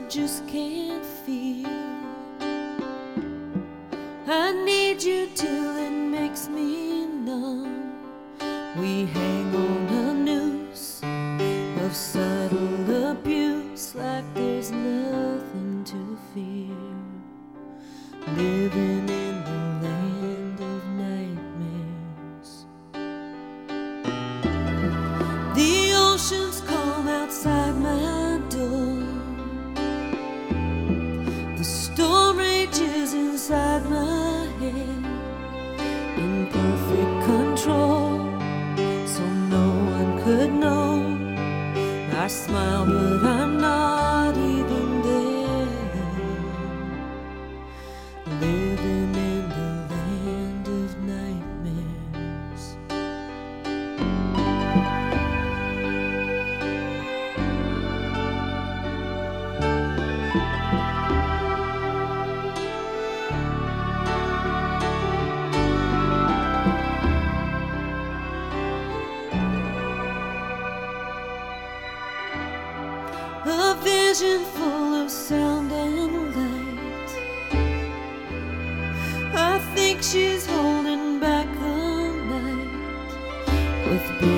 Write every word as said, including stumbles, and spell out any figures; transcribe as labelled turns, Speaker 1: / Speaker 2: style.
Speaker 1: just can't feel. I need you till it makes me numb. We hang on a noose of subtle abuse like there's nothing to fear. Living in the land of nightmares. The oceans calm outside my door. The storm rages inside my head, in perfect control, so no one could know. I smile, but I'm not even there. Living in the land of nightmares. A vision full of sound and light. I think she's holding back the night with